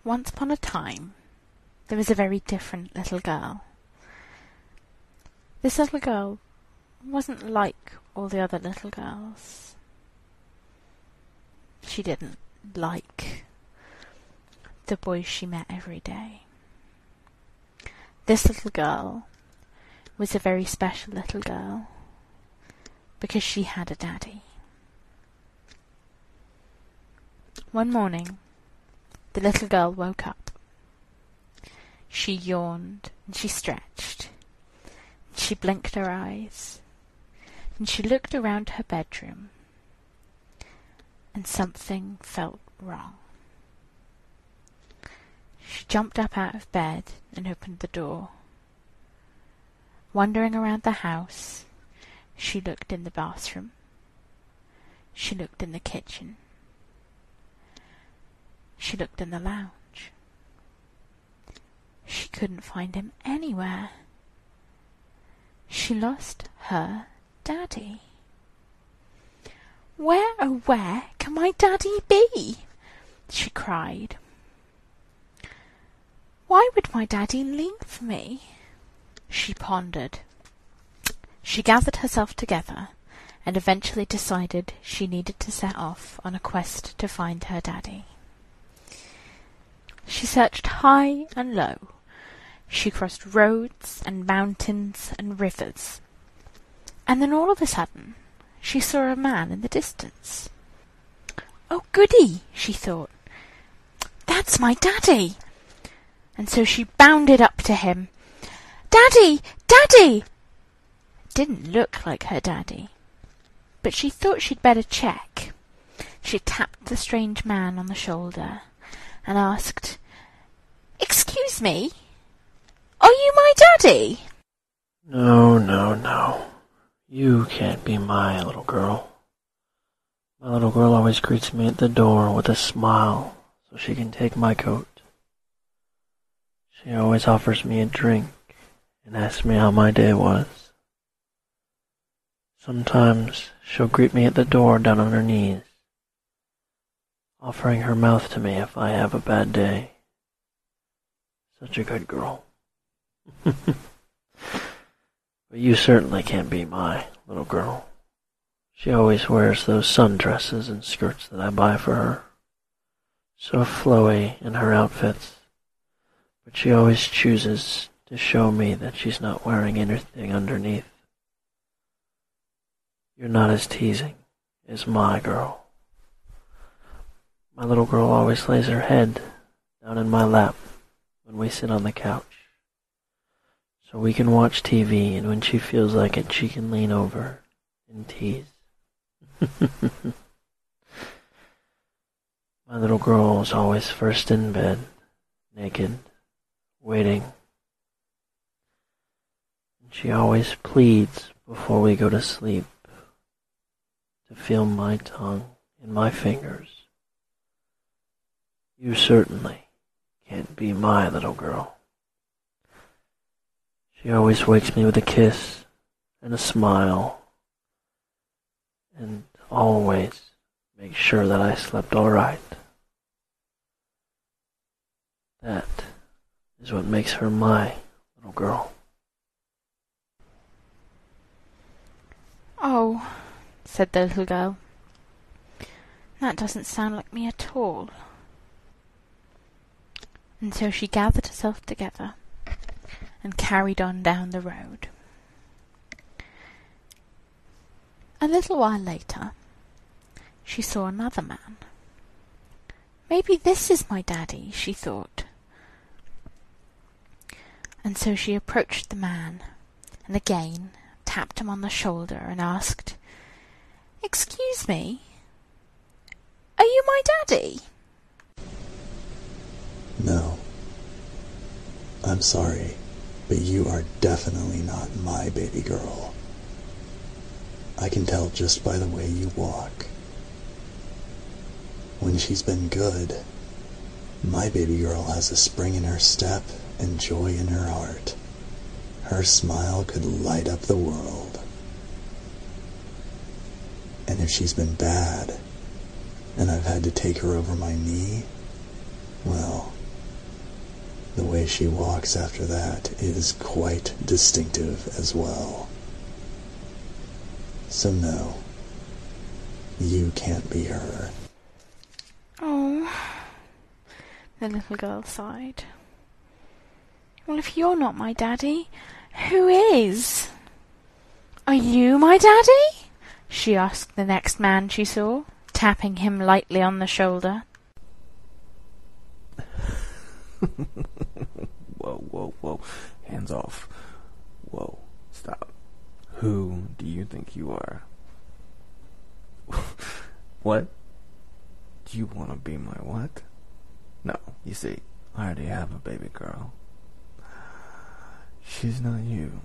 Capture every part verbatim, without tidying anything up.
Once upon a time, there was a very different little girl. This little girl wasn't like all the other little girls. She didn't like the boys she met every day. This little girl was a very special little girl because she had a daddy. One morning, the little girl woke up. She yawned and she stretched. And she blinked her eyes. And she looked around her bedroom. And something felt wrong. She jumped up out of bed and opened the door. Wandering around the house, she looked in the bathroom. She looked in the kitchen. She looked in the lounge. She couldn't find him anywhere. She lost her daddy. Where, oh where can my daddy be? She cried. Why would my daddy leave me? She pondered. She gathered herself together and eventually decided she needed to set off on a quest to find her daddy. She searched high and low. She crossed roads and mountains and rivers. And then all of a sudden, she saw a man in the distance. Oh, goody, she thought. That's my daddy. And so she bounded up to him. Daddy! Daddy! It didn't look like her daddy, but she thought she'd better check. She tapped the strange man on the shoulder and asked, Excuse me, are you my daddy? No, no, no. You can't be my little girl. My little girl always greets me at the door with a smile so she can take my coat. She always offers me a drink and asks me how my day was. Sometimes she'll greet me at the door down on her knees, offering her mouth to me if I have a bad day. Such a good girl. But you certainly can't be my little girl. She always wears those sundresses and skirts that I buy for her. So flowy in her outfits. But she always chooses to show me that she's not wearing anything underneath. You're not as teasing as my girl. My little girl always lays her head down in my lap when we sit on the couch. So we can watch T V, and when she feels like it, she can lean over and tease. My little girl is always first in bed, naked, waiting. And she always pleads before we go to sleep to feel my tongue in my fingers. You certainly can't be my little girl. She always wakes me with a kiss and a smile, and always makes sure that I slept all right. That is what makes her my little girl. Oh, said the little girl. That doesn't sound like me at all. And so she gathered herself together and carried on down the road. A little while later, she saw another man. Maybe this is my daddy, she thought. And so she approached the man and again tapped him on the shoulder and asked, Excuse me, are you my daddy? No. I'm sorry, but you are definitely not my baby girl. I can tell just by the way you walk. When she's been good, my baby girl has a spring in her step and joy in her heart. Her smile could light up the world. And if she's been bad, and I've had to take her over my knee, well, way she walks after that is quite distinctive as well. So no, you can't be her. Oh, the little girl sighed. Well, if you're not my daddy, who is? Are you my daddy? She asked the next man she saw, tapping him lightly on the shoulder. Whoa, whoa, whoa. Hands off. Whoa, stop. Who do you think you are? What? Do you want to be my what? No, you see, I already have a baby girl. She's not you.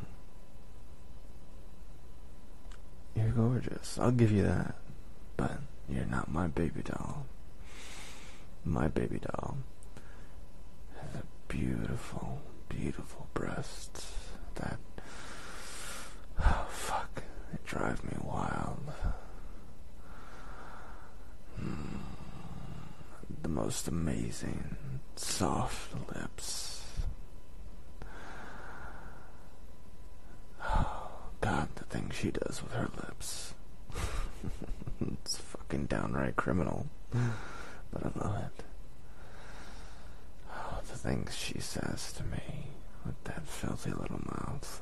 You're gorgeous, I'll give you that. But you're not my baby doll. My baby doll has a beautiful, beautiful breasts that... Oh, fuck. They drive me wild. Mm, the most amazing, soft lips. Oh, God, the thing she does with her lips. It's fucking downright criminal. But I love it. Oh, the things she says to me with that filthy little mouth.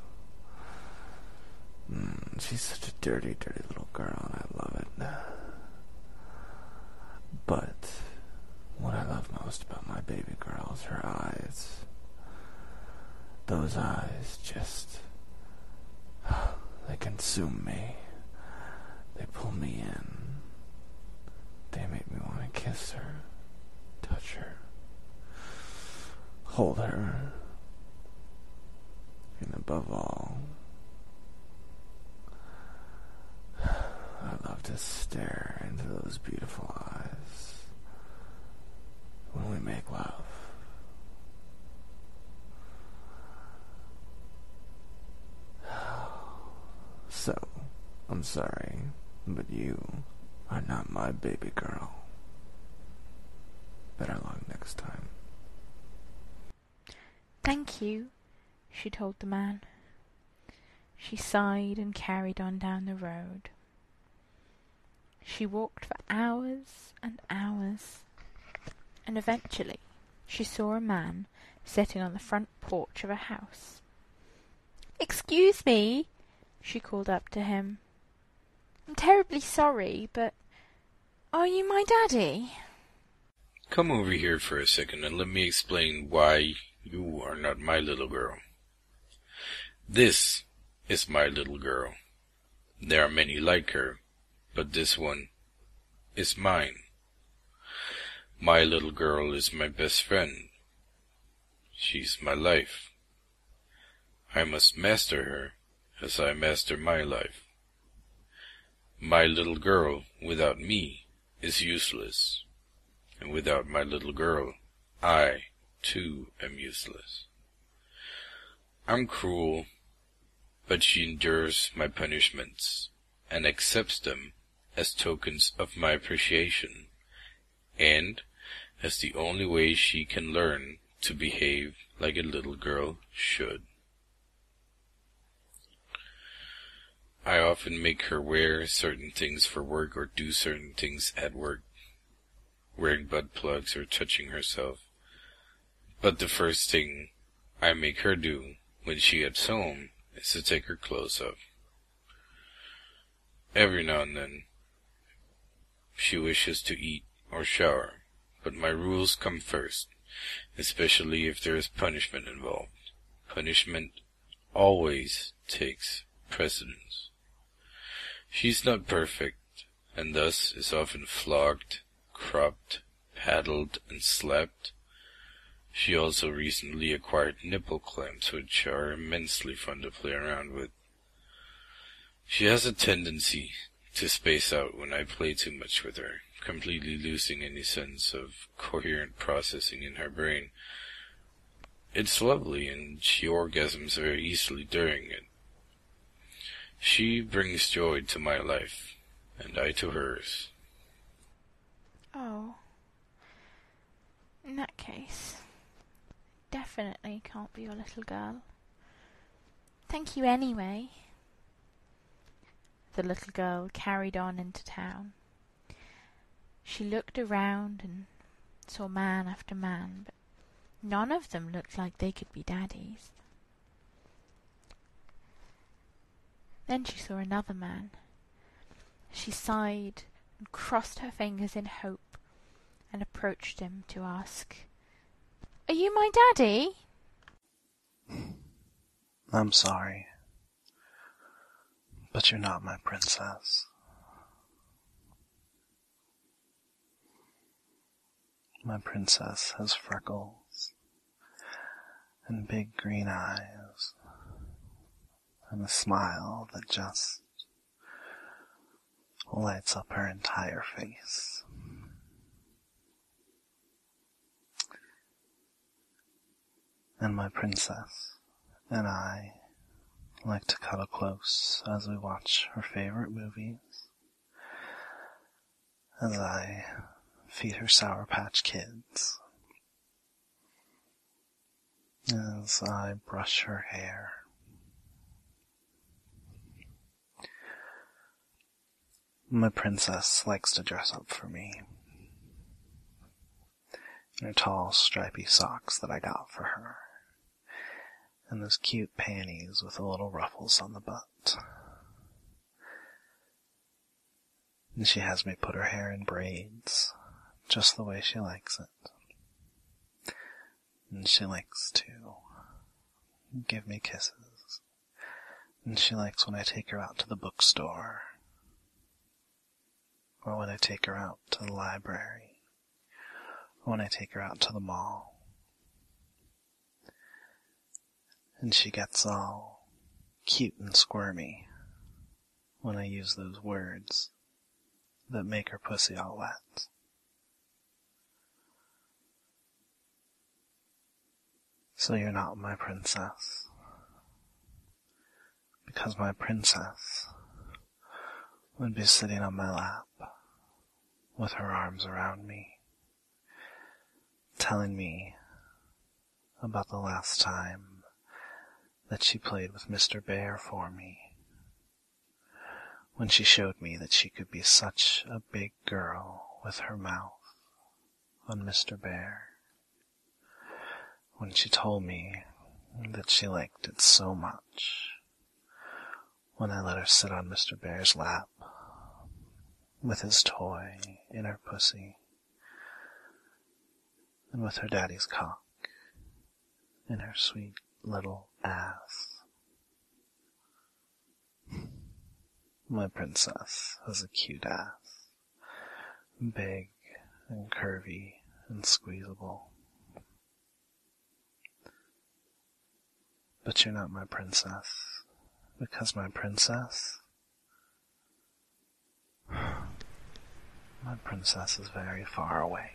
Mm, she's such a dirty, dirty little girl, and I love it. But what I love most about my baby girl is her eyes. Those eyes just... they consume me. They pull me in. They make me want to kiss her, touch her, hold her, and above all, I love to stare into those beautiful eyes when we make love. So, I'm sorry, but you are not my baby girl. Better luck next time. Thank you, she told the man. She sighed and carried on down the road. She walked for hours and hours, and eventually she saw a man sitting on the front porch of a house. "Excuse me," she called up to him. "I'm terribly sorry, but are you my daddy?" Come over here for a second and let me explain why you are not my little girl. This is my little girl. There are many like her, but this one is mine. My little girl is my best friend. She's my life. I must master her as I master my life. My little girl without me is useless, and without my little girl, I, too, am useless. I'm cruel, but she endures my punishments, and accepts them as tokens of my appreciation, and as the only way she can learn to behave like a little girl should. I often make her wear certain things for work or do certain things at work, wearing butt plugs or touching herself. But the first thing I make her do when she gets home is to take her clothes off. Every now and then she wishes to eat or shower, but my rules come first, especially if there is punishment involved. Punishment always takes precedence. She's not perfect, and thus is often flogged, cropped, paddled, and slapped. She also recently acquired nipple clamps, which are immensely fun to play around with. She has a tendency to space out when I play too much with her, completely losing any sense of coherent processing in her brain. It's lovely, and she orgasms very easily during it. She brings joy to my life, and I to hers. Oh. In that case, definitely can't be your little girl. Thank you anyway. The little girl carried on into town. She looked around and saw man after man, but none of them looked like they could be Daddy's. Then she saw another man. She sighed and crossed her fingers in hope and approached him to ask, "Are you my daddy?" I'm sorry, but you're not my princess. My princess has freckles and big green eyes and a smile that just lights up her entire face. And my princess and I like to cuddle close as we watch her favorite movies, as I feed her Sour Patch Kids, as I brush her hair. My princess likes to dress up for me in her tall, stripy socks that I got for her, and those cute panties with the little ruffles on the butt. And she has me put her hair in braids, just the way she likes it. And she likes to give me kisses. And she likes when I take her out to the bookstore, or when I take her out to the library, or when I take her out to the mall. And she gets all cute and squirmy when I use those words that make her pussy all wet. So you're not my princess, because my princess would be sitting on my lap with her arms around me, telling me about the last time that she played with Mister Bear for me, when she showed me that she could be such a big girl with her mouth on Mister Bear, when she told me that she liked it so much when I let her sit on Mister Bear's lap with his toy in her pussy, and with her daddy's cock in her sweet little ass. My princess has a cute ass, big and curvy and squeezable. But you're not my princess, because my princess, my princess is very far away,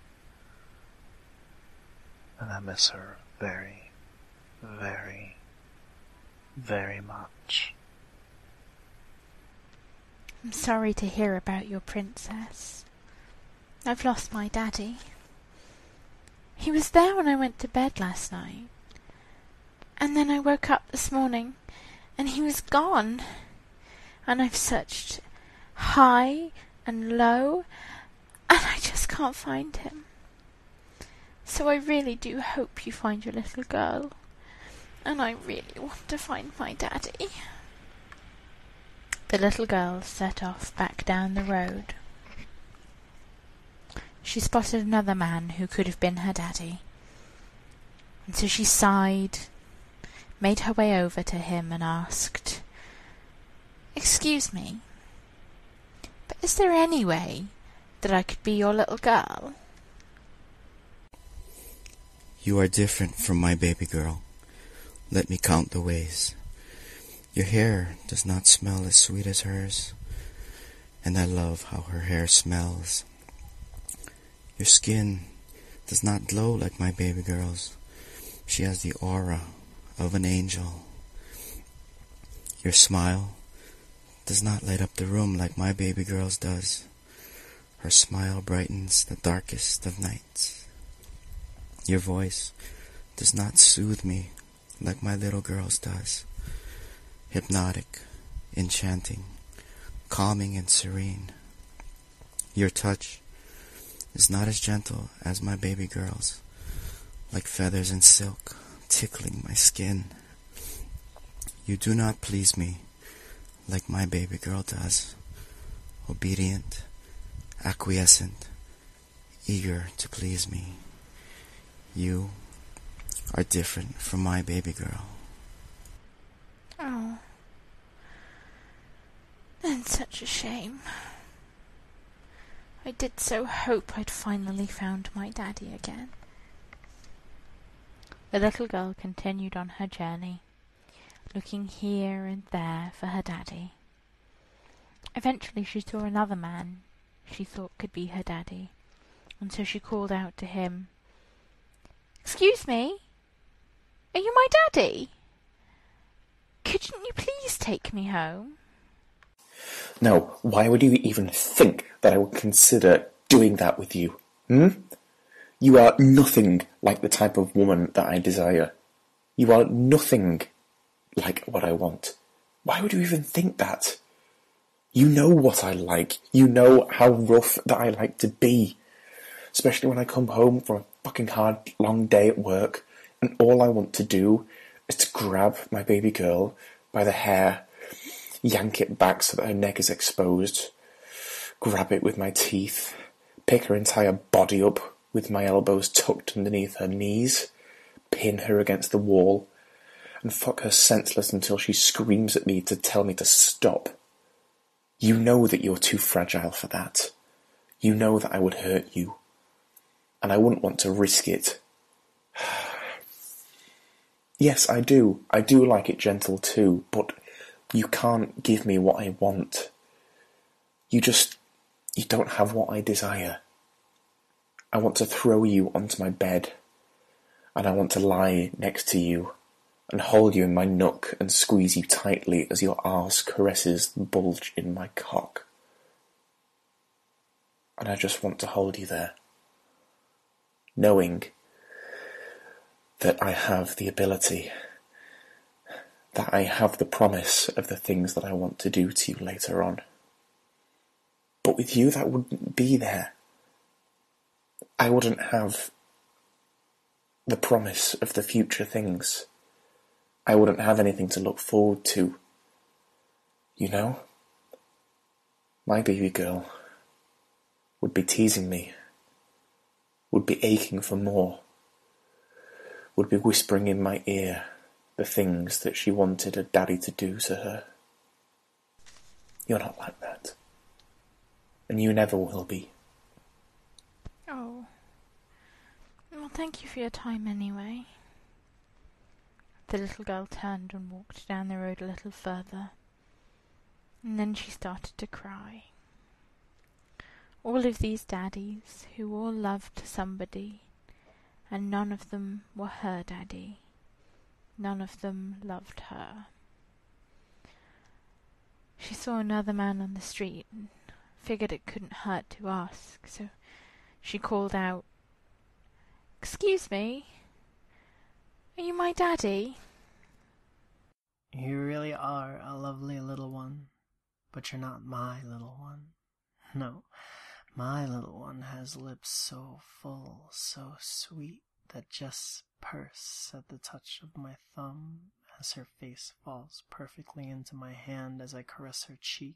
and I miss her very, very, very much. I'm sorry to hear about your princess. I've lost my daddy. He was there when I went to bed last night. And then I woke up this morning, and he was gone. And I've searched high and low, and I just can't find him. So I really do hope you find your little girl. And I really want to find my daddy. The little girl set off back down the road. She spotted another man who could have been her daddy. And so she sighed, made her way over to him and asked, "Excuse me, but is there any way that I could be your little girl?" You are different from my baby girl. Let me count the ways. Your hair does not smell as sweet as hers, and I love how her hair smells. Your skin does not glow like my baby girl's. She has the aura of an angel. Your smile does not light up the room like my baby girl's does. Her smile brightens the darkest of nights. Your voice does not soothe me like my little girl's does. Hypnotic, enchanting, calming and serene. Your touch is not as gentle as my baby girl's, like feathers in silk, tickling my skin. You do not please me like my baby girl does, obedient, acquiescent, eager to please me. You are different from my baby girl. Oh, that's such a shame. I did so hope I'd finally found my daddy again. The little girl continued on her journey, looking here and there for her daddy. Eventually she saw another man she thought could be her daddy, and so she called out to him, "Excuse me, are you my daddy? Couldn't you please take me home?" Now, why would you even think that I would consider doing that with you? Hmm? You are nothing like the type of woman that I desire. You are nothing like what I want. Why would you even think that? You know what I like. You know how rough that I like to be. Especially when I come home from a fucking hard, long day at work, and all I want to do is to grab my baby girl by the hair, yank it back so that her neck is exposed, grab it with my teeth, pick her entire body up with my elbows tucked underneath her knees, pin her against the wall, and fuck her senseless until she screams at me to tell me to stop. You know that you're too fragile for that. You know that I would hurt you, and I wouldn't want to risk it. Yes, I do. I do like it gentle too, but you can't give me what I want. You just... you don't have what I desire. I want to throw you onto my bed, and I want to lie next to you, and hold you in my nook and squeeze you tightly as your arse caresses the bulge in my cock. And I just want to hold you there, knowing that I have the ability, that I have the promise of the things that I want to do to you later on. But with you, that wouldn't be there. I wouldn't have the promise of the future things. I wouldn't have anything to look forward to. You know? My baby girl would be teasing me, would be aching for more, would be whispering in my ear the things that she wanted her daddy to do to her. You're not like that. And you never will be. Oh. Well, thank you for your time anyway. The little girl turned and walked down the road a little further, and then she started to cry. All of these daddies, who all loved somebody, and none of them were her daddy. None of them loved her. She saw another man on the street and figured it couldn't hurt to ask, so she called out, "Excuse me, are you my daddy?" You really are a lovely little one, but you're not my little one. No, my little one has lips so full, so sweet, that just purse at the touch of my thumb as her face falls perfectly into my hand as I caress her cheek.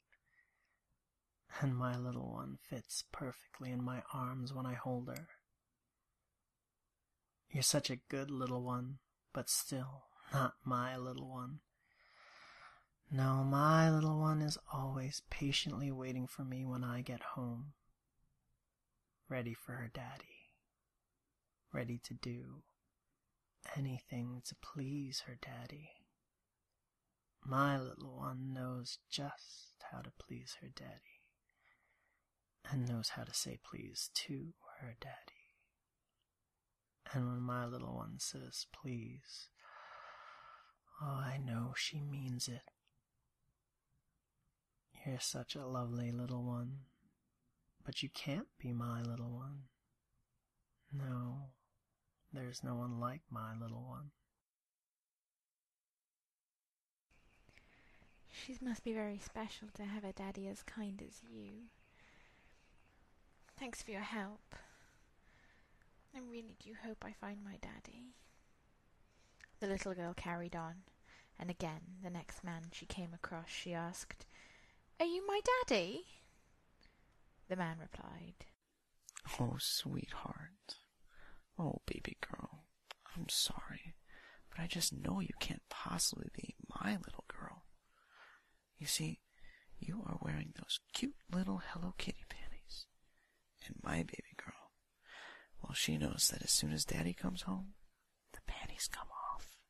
And my little one fits perfectly in my arms when I hold her. You're such a good little one, but still not my little one. No, my little one is always patiently waiting for me when I get home, ready for her daddy, ready to do anything to please her daddy. My little one knows just how to please her daddy, and knows how to say please to her daddy. And when my little one says please, oh, I know she means it. You're such a lovely little one, but you can't be my little one. No, There's no one like my little one. She must be very special to have a daddy as kind as you. Thanks for your help. I really do hope I find my daddy. The little girl carried on, and again, the next man she came across, she asked, "Are you my daddy?" The man replied, Oh, sweetheart. Oh, baby girl. I'm sorry, but I just know you can't possibly be my little girl. You see, you are wearing those cute little Hello Kitty panties. And my baby girl, well, she knows that as soon as Daddy comes home, the panties come off.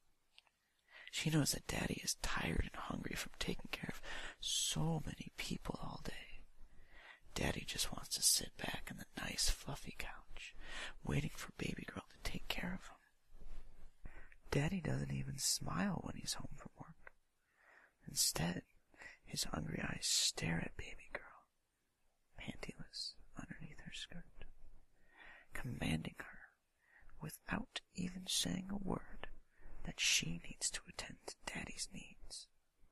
She knows that Daddy is tired and hungry from taking care of so many people all day. Daddy just wants to sit back on the nice fluffy couch, waiting for baby girl to take care of him. Daddy doesn't even smile when he's home from work. Instead, his hungry eyes stare at baby girl, pantyless underneath her skirt, commanding her, without even saying a word, that she needs to attend to Daddy's needs.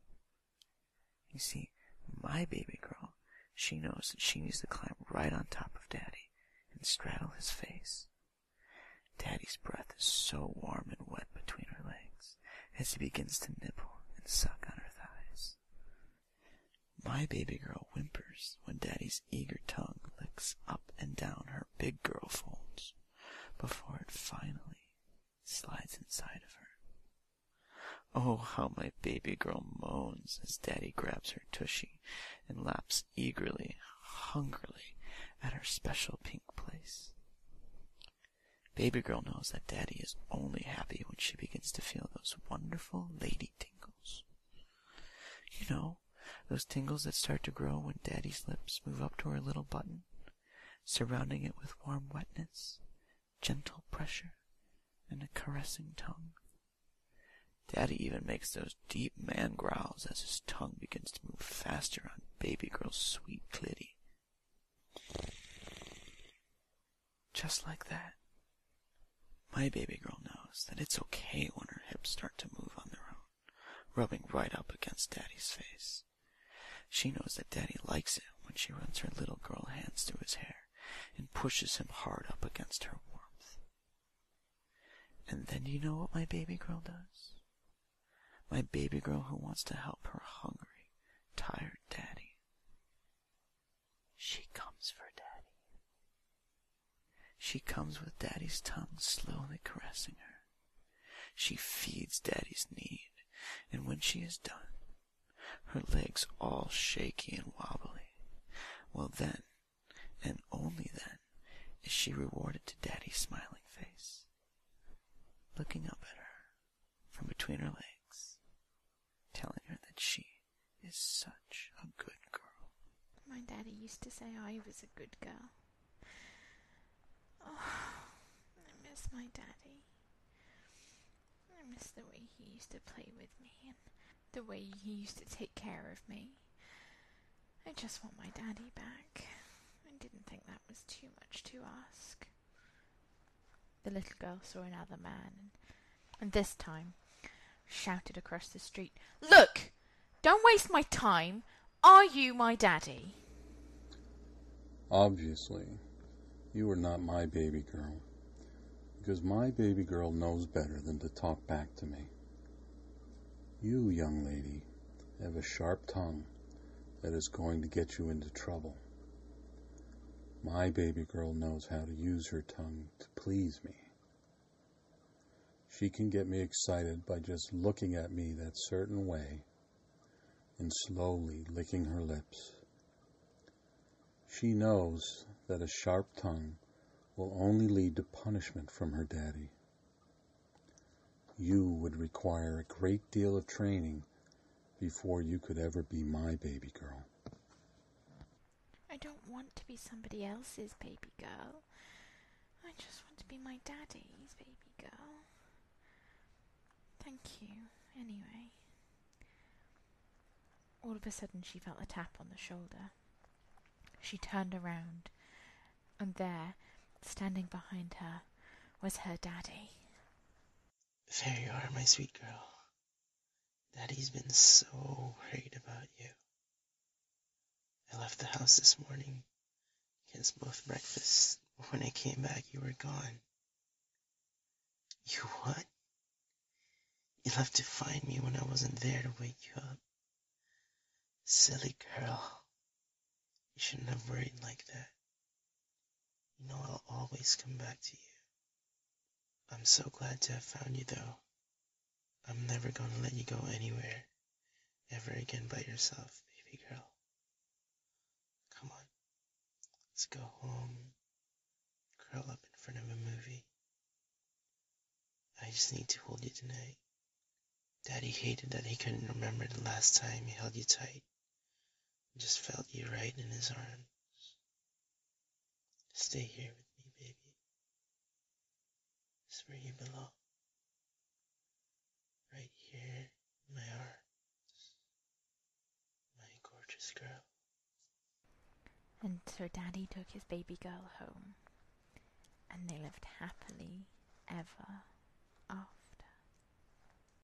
You see, my baby girl, she knows that she needs to climb right on top of Daddy and straddle his face. Daddy's breath is so warm and wet between her legs as he begins to nibble and suck on her thighs. My baby girl whimpers when Daddy's eager tongue licks up and down her big girl folds before it finally slides inside of her. Oh, how my baby girl moans as Daddy grabs her tushy and laps eagerly, hungrily at her special pink place. Baby girl knows that Daddy is only happy when she begins to feel those wonderful lady tingles. You know, those tingles that start to grow when Daddy's lips move up to her little button, surrounding it with warm wetness, gentle pressure, and a caressing tongue. Daddy even makes those deep man growls as his tongue begins to move faster on baby girl's sweet clitty. Just like that. My baby girl knows that it's okay when her hips start to move on their own, rubbing right up against Daddy's face. She knows that Daddy likes it when she runs her little girl hands through his hair and pushes him hard up against her warmth. And then do you know what my baby girl does? My baby girl who wants to help her hungry, tired Daddy. She comes for Daddy. She comes with Daddy's tongue slowly caressing her. She feeds Daddy's need, and when she is done, her legs all shaky and wobbly, well then, and only then, is she rewarded to Daddy's smiling face, looking up at her from between her legs, telling her that she is such a good girl. My daddy used to say I was a good girl. Oh, I miss my daddy. I miss the way he used to play with me and the way he used to take care of me. I just want my daddy back. I didn't think that was too much to ask. The little girl saw another man and, and this time shouted across the street, "Look! Don't waste my time! Are you my daddy?" Obviously, you are not my baby girl, because my baby girl knows better than to talk back to me. You, young lady, have a sharp tongue that is going to get you into trouble. My baby girl knows how to use her tongue to please me. She can get me excited by just looking at me that certain way and slowly licking her lips. She knows that a sharp tongue will only lead to punishment from her daddy. You would require a great deal of training before you could ever be my baby girl. I don't want to be somebody else's baby girl. I just want to be my daddy's baby girl. Thank you, anyway. All of a sudden she felt a tap on the shoulder. She turned around, and there, standing behind her, was her daddy. There you are, my sweet girl. Daddy's been so worried about you. I left the house this morning against both breakfasts. When I came back, you were gone. You what? You left to find me when I wasn't there to wake you up. Silly girl. You shouldn't have worried like that. You know I'll always come back to you. I'm so glad to have found you, though. I'm never gonna let you go anywhere ever again by yourself, baby girl. Come on. Let's go home. Curl up in front of a movie. I just need to hold you tonight. Daddy hated that he couldn't remember the last time he held you tight. He just felt you right in his arms. Stay here with me, baby. It's where you belong. Right here in my arms. My gorgeous girl. And so Daddy took his baby girl home, and they lived happily ever after.